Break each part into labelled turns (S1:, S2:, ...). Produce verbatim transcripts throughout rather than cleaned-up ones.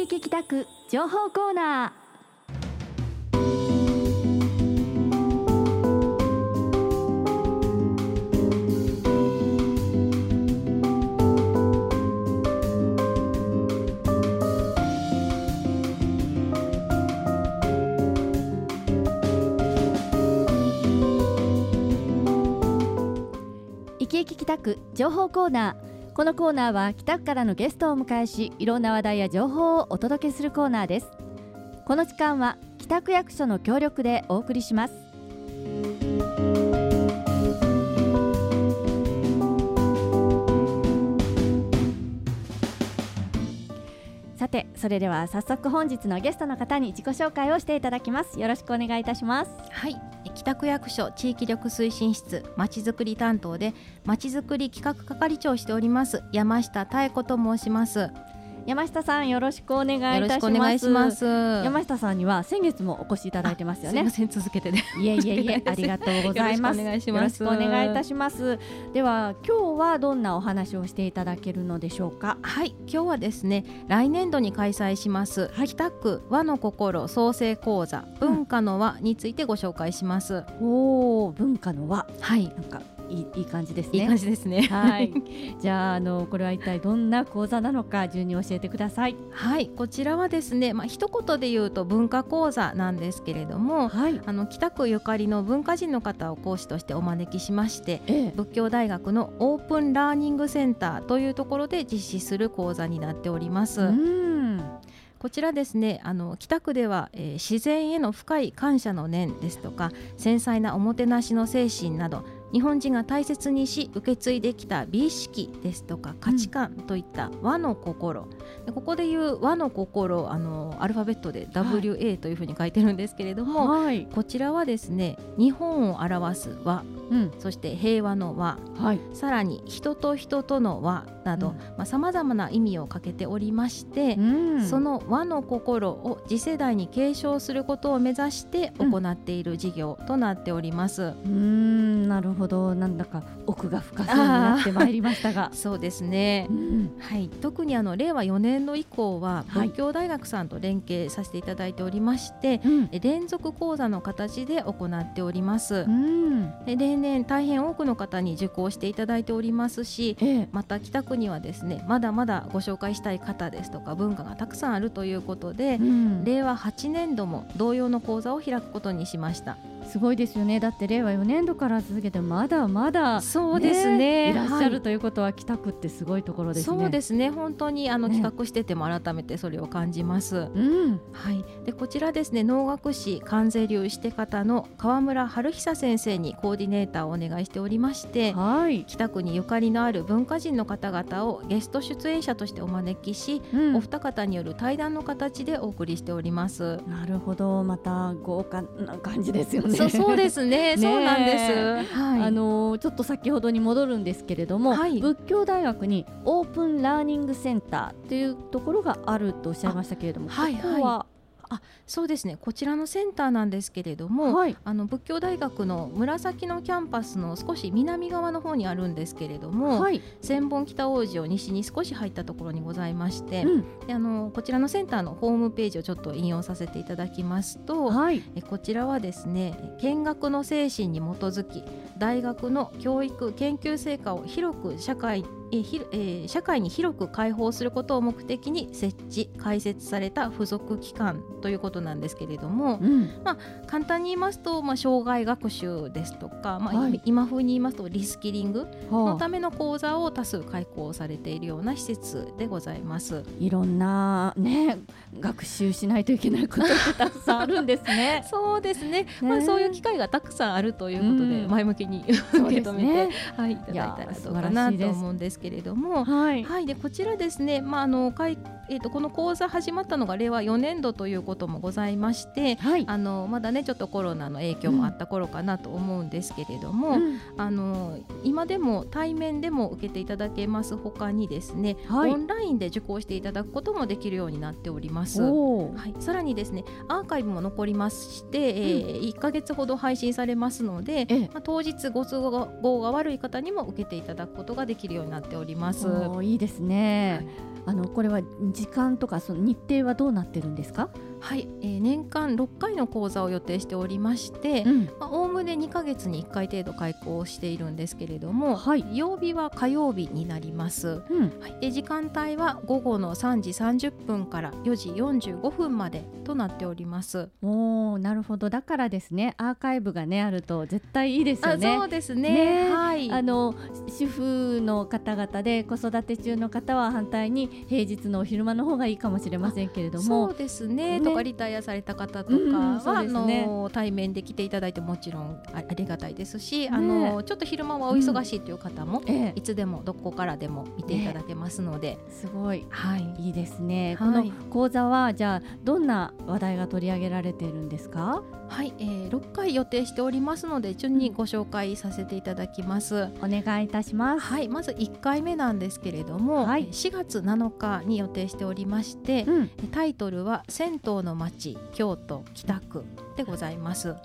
S1: 生き北区情報コーナー。生き生き北区情報コーナー。このコーナーは北区からのゲストをお迎えし、いろんな話題や情報をお届けするコーナーです。この時間は北区役所の協力でお送りします。さて、それでは早速本日のゲストの方に自己紹介をしていただきます。よろしくお願いいたします。
S2: はい、北区役所地域力推進室まちづくり担当でまちづくり企画係長をしております山下妙子と申します。
S1: 山下さん、よろしくお願いいたします。
S2: よろしくお願いします。
S1: 山下さんには先月もお越しいただいてますよね。
S2: すいません、続けてね。
S1: いえいえいえ、ありがとうございます。
S2: よろしくお願いします。
S1: よろしくお願いいたします。では今日はどんなお話をしていただけるのでしょうか。
S2: はい、今日はですね、来年度に開催します、はい、北区和の心創生講座文化の和についてご紹介します。
S1: うん、おー、文化の和、
S2: はい、
S1: なんかいい、いい感じですね。
S2: いい感じですね。
S1: はい。じゃあ、あのこれは一体どんな講座なのか順に教えてください。
S2: はい、こちらはですね、まあ、一言で言うと文化講座なんですけれども、はい、あの北区ゆかりの文化人の方を講師としてお招きしまして、ええ、仏教大学のオープンラーニングセンターというところで実施する講座になっております。うん、こちらですね、あの北区では、えー、自然への深い感謝の念ですとか繊細なおもてなしの精神など日本人が大切にし受け継いできた美意識ですとか価値観といった和の心、うん、ここでいう和の心、あのアルファベットで ダブリューエー というふうに書いてるんですけれども、はい、こちらはですね、日本を表す和、うん、そして平和の和、はい、さらに人と人との和などさまざ、まな意味をかけておりまして、うん、その和の心を次世代に継承することを目指して行っている事業となっております。うん、
S1: うーん、なるほど。なんだか奥が深そうになってまいりましたが
S2: そうですね、うん、はい、特にあのれいわよねん度以降は仏教大学さんと連携させていただいておりまして、はい、連続講座の形で行っております。うん、で例年大変多くの方に受講していただいておりますし、ええ、また北区にはですね、まだまだご紹介したい方ですとか文化がたくさんあるということで、うん、れいわはちねん度も同様の講座を開くことにしました。
S1: すごいですよね。だってれいわよねん度から続けてまだまだ、ね、
S2: そうですね、
S1: いらっしゃるということは、はい、北区ってすごいところですね。
S2: そうですね、本当にあの、ね、企画してても改めてそれを感じます。うん、はい、でこちらですね、能楽師観世流して方の川村春久先生にコーディネーターをお願いしておりまして、はい、北区にゆかりのある文化人の方々をゲスト出演者としてお招きし、うん、お二方による対談の形でお送りしております。
S1: なるほど、また豪華な感じですよね。
S2: そ, そうですねね、そうなんです、はい、
S1: あのちょっと先ほどに戻るんですけれども、はい、仏教大学にオープンラーニングセンターというところがあるとおっしゃいましたけれども、ここは、はいはい、
S2: あ、そうですね、こちらのセンターなんですけれども、はい、あの仏教大学の紫のキャンパスの少し南側の方にあるんですけれども、はい、千本北大路を西に少し入ったところにございまして、うん、であのこちらのセンターのホームページをちょっと引用させていただきますと、はい、えこちらはですね、見学の精神に基づき大学の教育研究成果を広く社会えひえー、社会に広く開放することを目的に設置開設された付属機関ということなんですけれども、うん、まあ、簡単に言いますと、まあ、障害学習ですとか、まあはい、今風に言いますとリスキリングのための講座を多数開講されているような施設でございます。
S1: いろんな、ね、学習しないといけないことってたくさんあるんですね。
S2: そうですね、まあ、そういう機会がたくさんあるということで、うん、前向きに受け止めて、ね、はい、いただいたらどうかなと思うんですけれども、はいはい、でこちらですね、まああのかいえー、とこの講座始まったのがれいわよねん度ということもございまして、はい、あのまだねちょっとコロナの影響もあった頃かなと思うんですけれども、うん、あの今でも対面でも受けていただけます他にですね、はい、オンラインで受講していただくこともできるようになっております。はい、さらにですね、アーカイブも残りまして、えーうん、いっかげつほど配信されますので、えまあ、当日ご都合が悪い方にも受けていただくことができるようになっております。
S1: いいですね、はい、あのこれは時間とかその日程はどうなってるんですか？
S2: はい、えー、年間ろっかいの講座を予定しておりまして、おおむねにかげつにいっかい程度開講しているんですけれども、はい、曜日は火曜日になります、うんはい、で時間帯は午後のさんじさんじゅっぷんからよじよんじゅうごふんまでとなっております。
S1: おー、なるほど。だからですね、アーカイブがねあると絶対いいですよね。
S2: あ、そうですね、
S1: ね、
S2: はい、
S1: あの主婦の方々で子育て中の方は反対に平日のお昼間の方がいいかもしれませんけれども、
S2: そうですね、ねとかリタイアされた方とかは、うん、ね、の対面で来ていただいてもちろん あ, ありがたいですし、ね、あのちょっと昼間はお忙しいという方も、うん、いつでもどこからでも見ていただけますので、ね、
S1: すごい、はい、いいですね、
S2: はい、
S1: この講座はじゃあどんな話題が取り上げられているんですか？
S2: はい、えー、ろっかい予定しておりますので順にご紹介させていただきます。
S1: お願いいたします。
S2: はい、まずいっかいめなんですけれども、はい、しがつなのかに予定しておりまして、うん、タイトルは銭湯の街京都北区でございます。はい、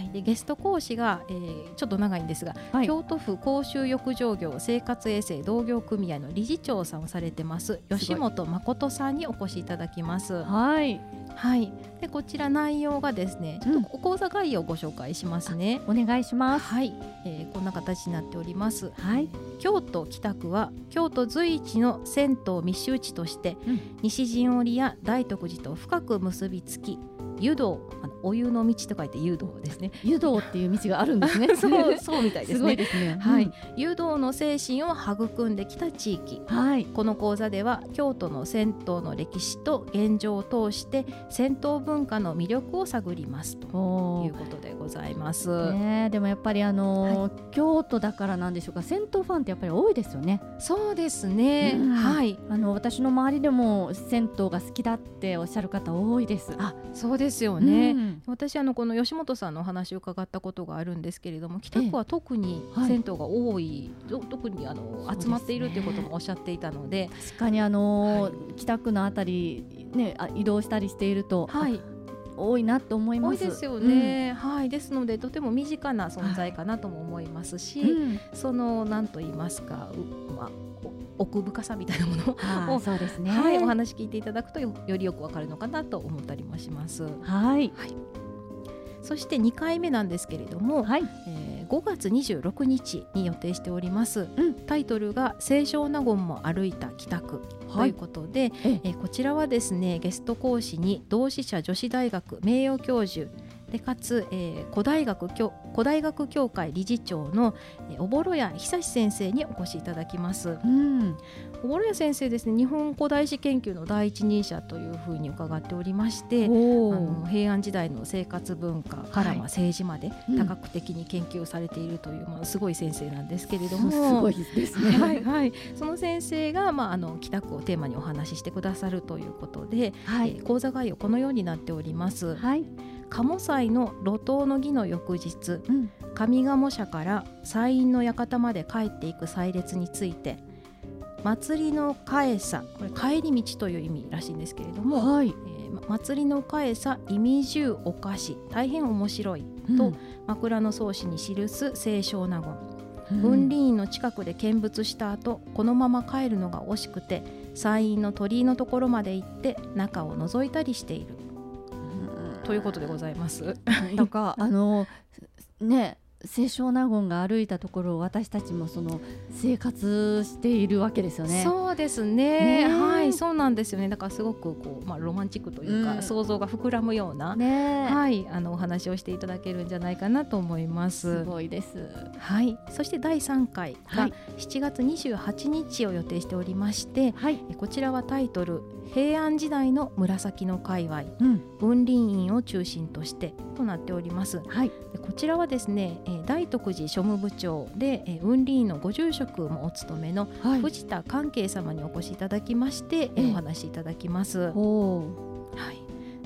S2: でゲスト講師が、えー、ちょっと長いんですが、はい、京都府公衆浴場業生活衛生同業組合の理事長さんをされてます吉本誠さんにお越しいただきます。
S1: はい、
S2: はい、でこちら内容がですね、ちょっと講座概要をご紹介しますね。
S1: お願いします。
S2: はい、えー、こんな形になっております。
S1: はい、
S2: 京都北区は京都随一の銭湯密集地として、うん、西陣織や大徳寺と深く結びつき、湯道、あのお湯の道と書いて湯道ですね。
S1: 湯道っていう道があるんですね。
S2: そうそうみたいですね。
S1: すごいですね。
S2: はい、うん、湯道の精神を育んできた地域。はい、この講座では京都の銭湯の歴史と現状を通して銭湯文化の魅力を探りますということでございます。
S1: ね、でもやっぱりあのーはい、京都だからなんでしょうか、銭湯ファンってやっぱり多いですよね。
S2: そうですね。うん、はい、
S1: あの私の周りでも銭湯が好きだっておっしゃる方多いです。
S2: あ、そうですよね。うん、私あのこの吉本さんのお話を伺ったことがあるんですけれども、北区は特に銭湯が多い、はい、特にあの集まっているということもおっしゃっていたので、
S1: 確かにあのーはい、北区のあたり、ね、移動したりしていると、はい、多いなと思います。
S2: 多いですよね。うん、はい、ですのでとても身近な存在かなとも思いますし、はい、うん、その何と言いますか、まあ奥深さみたいなものを、
S1: そうですね、
S2: はい、お話聞いていただくと よ, よりよくわかるのかなと思ったりもします。
S1: はい、はい、
S2: そしてにかいめなんですけれども、はい、えー、ごがつにじゅうろくにちに予定しております、うん、タイトルが清少納言も歩いた北区ということで、はい、えー、こちらはですね、ゲスト講師に同志社女子大学名誉教授でかつ、えー、古大学古大学協会理事長の、えー、小幌谷久志先生にお越しいただきます。うん、小幌谷先生ですね、日本古代史研究の第一人者というふうに伺っておりまして、あの平安時代の生活文化から、はい、まあ、政治まで多角的に研究されているという、まあ、すごい先生なんですけれども、
S1: すごいですね。
S2: はいはい、その先生が、まあ、あの北区をテーマにお話ししてくださるということで、はい、えー、講座概要このようになっております。はい、鴨祭の路頭の儀の翌日、うん、上賀茂社から祭院の館まで帰っていく祭列について、祭りの帰さ、これ帰り道という意味らしいんですけれども、はい、えー、祭りの帰さ意味重おかし大変面白いと、うん、枕草子に記す清少納言、うん、雲林院の近くで見物した後このまま帰るのが惜しくて祭院の鳥居のところまで行って中を覗いたりしているということでございます。
S1: なんかあのね、清少納言が歩いたところを私たちもその生活しているわけですよね。
S2: そうですね、はい、そうなんですよね。だからすごくこう、まあ、ロマンチックというか、うん、想像が膨らむような、ね、はい、あのお話をしていただけるんじゃないかなと思います。
S1: すごいです。
S2: はい、そしてだいさんかいがしちがつにじゅうはちにちを予定しておりまして、はい、こちらはタイトル平安時代の紫の界隈、うん、雲林院を中心としてとなっております。はい、でこちらはですね、えー、大徳寺庶務部長で、えー、雲林院のご住職もお務めの藤田寛慶様にお越しいただきまして、えー、お話しいただきます。はい、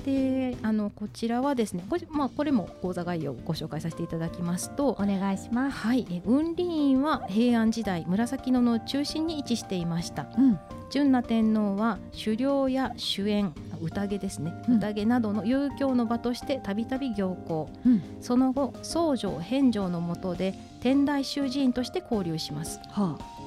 S2: であのこちらはですね、これ、まあ、これも講座概要をご紹介させていただきますと、
S1: お願いします。
S2: はい、え雲林院は平安時代紫野の中心に位置していました。うん、純那天皇は狩猟や酒宴、宴ですね、うん、宴などの遊興の場としてたびたび行幸、うん、その後僧正返上の下で天台宗寺院として交流します。はあ、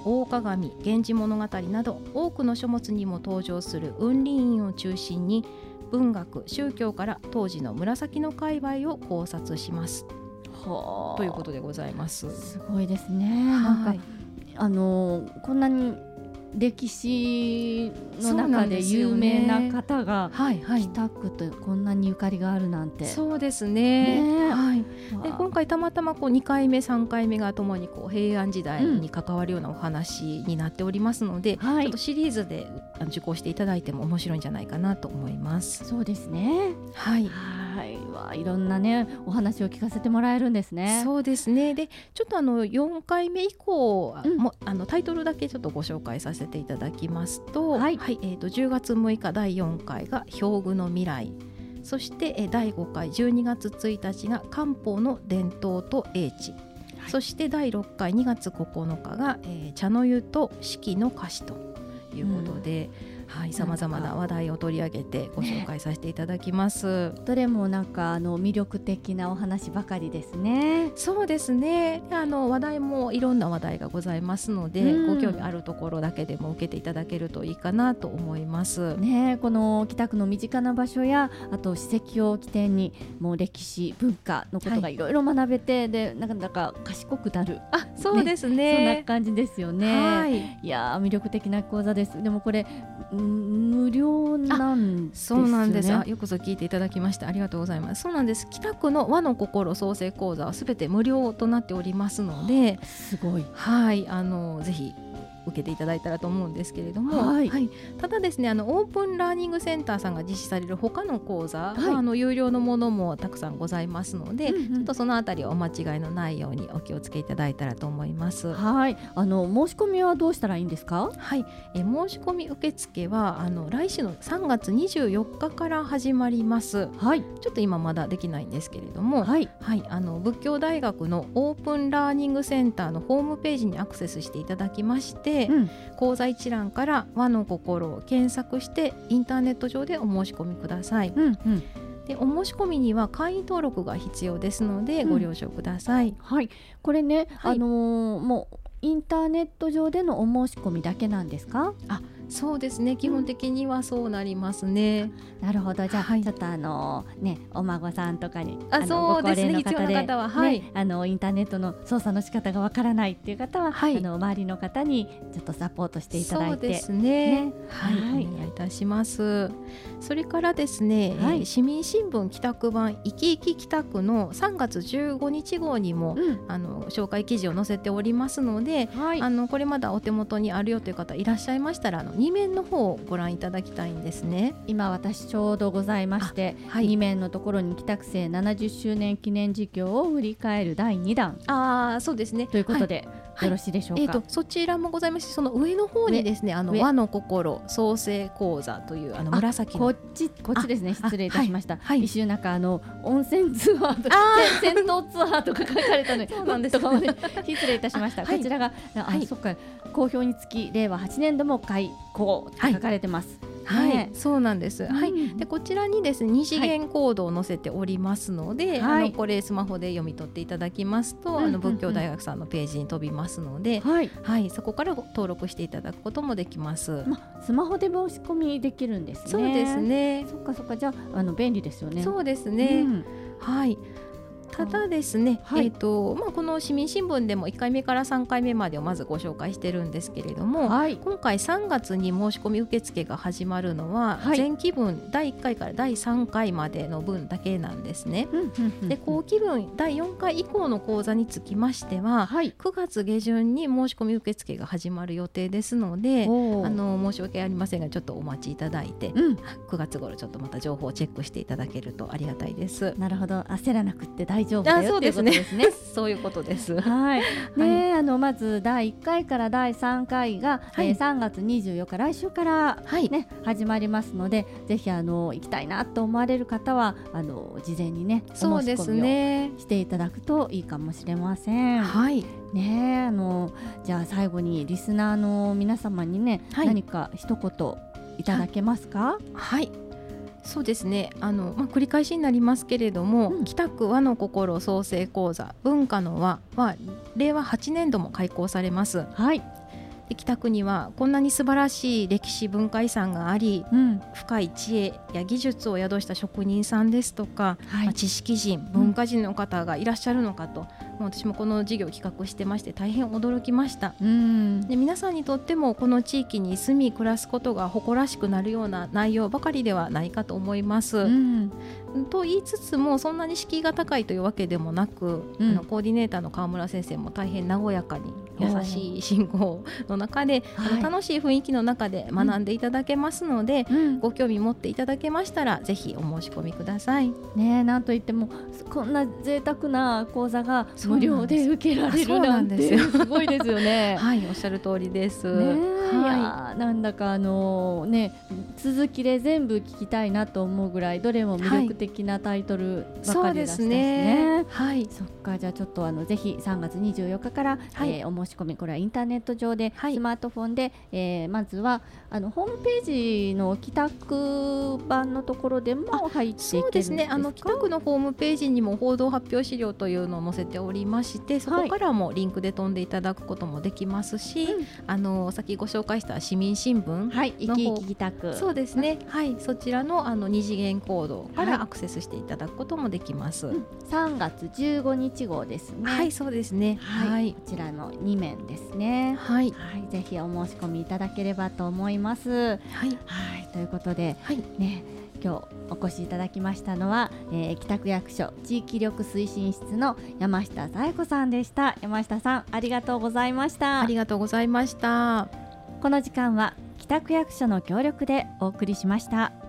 S2: 大鏡、源氏物語など多くの書物にも登場する雲林院を中心に文学、宗教から当時の紫の界隈を考察しますはということでございます。
S1: すごいですね。なんかあのこんなに歴史の中で有名な方が北区とこんなにゆかりがあるなんて。
S2: そうですね、ね、はい、で
S1: わあ
S2: 今回たまたまこうにかいめさんかいめがともにこう平安時代に関わるようなお話になっておりますので、
S1: はい
S2: ちょっとシリーズであの受講していただいても面白いんじゃないかなと思います。
S1: そうですね。
S2: はい
S1: はいわあいろんなねお話を聞かせてもらえるんですね。
S2: そうですね。でちょっとあのよんかいめ以降
S1: うん
S2: も、あのタイトルだけちょっとご紹介させていただきますと、
S1: はい
S2: えーとじゅうがつむいかだいよんかいが表具の未来、そしてえーだいごかいじゅうにがつついたちが漢方の伝統と英知、そしてだいろっかいにがつここのかが、えー茶の湯と四季の歌詞ということで、はいさまざまな話題を取り上げてご紹介させていただきます。
S1: どれもなんかあの魅力的なお話ばかりですね。
S2: そうですね。であの話題もいろんな話題がございますので、
S1: うん
S2: ご興味あるところだけでも受けていただけるといいかなと思います。
S1: ね、この北区の身近な場所やあと史跡を起点にもう歴史文化のことがいろいろ学べて、でなんだか賢くなる、
S2: あ、そうです
S1: そんな
S2: ね。
S1: 感じですよね。
S2: はい。
S1: いやー魅力的な講座です。でもこれん無料なんですよね。
S2: そうなんです。あ、よくぞ聞いていただきましてありがとうございます。そうなんです。北区の和の心創生講座はすべて無料となっておりますので、
S1: すごい。
S2: はいあのぜひ受けていただいたらと思うんですけれども、
S1: はい
S2: ただですねあのオープンラーニングセンターさんが実施される他の講座は、
S1: はい
S2: あの有料のものもたくさんございますので、
S1: うんうん
S2: ちょっとそのあたりはお間違いのないようにお気をつけいただいたらと思います。
S1: はいあの申し込みはどうしたらいいんですか？
S2: はい、え申し込み受付はあの来週のさんがつにじゅうよっかから始まります。
S1: はい
S2: ちょっと今まだできないんですけれども、
S1: はい
S2: はい、あの仏教大学のオープンラーニングセンターのホームページにアクセスしていただきまして、
S1: うん
S2: 講座一覧から和の心を検索してインターネット上でお申し込みください。
S1: うんうん
S2: でお申し込みには会員登録が必要ですので、
S1: うん
S2: ご了承ください。
S1: はいこれね、
S2: はい
S1: あのーもうインターネット上でのお申し込みだけなんですか？
S2: そうですね、基本的にはそうなりますね。
S1: なるほど。じゃあ、
S2: はい
S1: ちょっとあのねお孫さんとかに
S2: あ
S1: の
S2: そうですね、
S1: ご高齢の
S2: 必要
S1: 方で
S2: な方は、はい
S1: ね、あのインターネットの操作の仕方がわからないっていう方は、
S2: はい
S1: あの周りの方にちょっとサポートしていただいて。
S2: そうですね、
S1: ね
S2: はい、
S1: はい
S2: お願いいたします。それからですね、
S1: はい
S2: えー市民新聞北区版いきいき北区のさんがつじゅうごにち号にも、
S1: うん
S2: あの紹介記事を載せておりますので、
S1: はい
S2: あのこれまだお手元にあるよという方いらっしゃいましたら、あのに面の方をご覧いただきたいんですね。
S1: 今私ちょうどございまして、
S2: はい
S1: に面のところに北区政ななじゅっしゅうねん記念事業を振り返るだいにだん
S2: ああ、そうですね。
S1: ということで、
S2: はい
S1: よろしいでしょうか？
S2: えー、とそちらもございますし、その上の方にですね、あの
S1: 上
S2: 和の心創生講座というあの紫の
S1: こっちこっちですね。
S2: あ
S1: 失礼いたしました。
S2: はいはい
S1: 一周なんかあの温泉ツアーとか戦戦闘ツアーとか書かれたのに
S2: そうなんです
S1: とかもね失礼いたしました。
S2: あはい
S1: こちらがあ、
S2: はい
S1: そっか好評につき令和はちねんども開講と書かれてます。
S2: はい、
S1: ね
S2: そうなんです。
S1: うん
S2: はい、でこちらにですね二次元コードを載せておりますので、
S1: はい
S2: あのこれスマホで読み取っていただきますと、
S1: うんうんうん
S2: あの仏教大学さんのページに飛びますので、
S1: はい。
S2: はい、そこからご登録していただくこともできます。
S1: まスマホで申し込みできるんですね。
S2: そうです。ね。
S1: そっかそっかじゃああの便利ですよね。
S2: そうですね。
S1: うん
S2: はい。ただですね、
S1: はい
S2: えーとまあ、この市民新聞でもいっかいめからさんかいめまでをまずご紹介してるんですけれども、
S1: はい。
S2: 今回さんがつに申し込み受付が始まるのは、
S1: はい
S2: 前期分だいいっかいからだいさんかいまでの分だけなんですね。
S1: うんうんうん
S2: で後期分だいよんかい以降の講座につきましては、
S1: はい。
S2: くがつげじゅんに申し込み受付が始まる予定ですので、
S1: おー
S2: あの申し訳ありませんがちょっとお待ちいただいて、
S1: うん。
S2: くがつ頃ちょっとまた情報をチェックしていただけるとありがたいです。
S1: なるほど焦らなくって大丈夫だ
S2: あ
S1: よっていうこと
S2: そうですね
S1: ですね。
S2: そういうことです。
S1: はい、ね、あのまずだいいっかいからだいさんかいが、
S2: はい
S1: えー、さんがつにじゅうよっか来週から、
S2: はい、
S1: ね、始まりますので、ぜひあの行きたいなと思われる方はあの事前にねお
S2: そうです
S1: 申し込みを
S2: ね。
S1: していただくといいかもしれません。
S2: はい、
S1: ね、あのじゃあ最後にリスナーの皆様にね、
S2: はい
S1: 何か一言いただけますか？
S2: はい。そうですね、あの、まあ、繰り返しになりますけれども、
S1: うん
S2: 北区和の心創生講座文化の和はれいわはちねんども開講されます。
S1: はい。
S2: 北区にはこんなに素晴らしい歴史文化遺産があり、うん、深い知恵や技術を宿した職人さんですとか、はい、まあ、知識人文化人の方がいらっしゃるのかと、うん、私もこの事業を企画してまして大変驚きました。うん、で皆さんにとってもこの地域に住み暮らすことが誇らしくなるような内容ばかりではないかと思います。うん、と言いつつもそんなに敷居が高いというわけでもなく、うん、あのコーディネーターの川村先生も大変和やかに優しい進行の中で、はい、あの楽しい雰囲気の中で学んでいただけますので、うん、ご興味持っていただけましたらぜひお申し込みください。
S1: ね、なんといってもこんな贅沢な講座が無料で受けられるなんてすごいですよね。
S2: はい、おっしゃる通りです。ね、
S1: はい、いやなんだかあのね続きで全部聞きたいなと思うぐらいどれも魅力的なタイトルばかりでしたしね。はい、そっか、じゃあちょっとあのぜひさんがつにじゅうよっかから、はい、えー、お申し込み、これはインターネット上で、はい、スマートフォンで、えー、まずはあのホームページの北区版のところでも入っていけるんですか？
S2: そうですね、あの北区のホームページにも報道発表資料というのを載せておりまして、そこからもリンクで飛んでいただくこともできますし、はい、あの先ご紹介した市民新聞の方、はい、
S1: いきいき北区、
S2: そうですね、はい、そちらのあの二次元コードからアクセスしていただくこともできます。はい、うん、さんがつじゅうごにち号ですね。
S1: はい、そうですね、はいはい、こちらのにめんですね。はい、はい、ぜひお申し込みいただければと思います。はい、はい、ということで、はい、ね、今日お越しいただきましたのは、えー、北区役所地域力推進室の山下紗恵子さんでした。山下さん、ありがとうございました。
S2: ありがとうございました。
S1: この時間は北区役所の協力でお送りしました。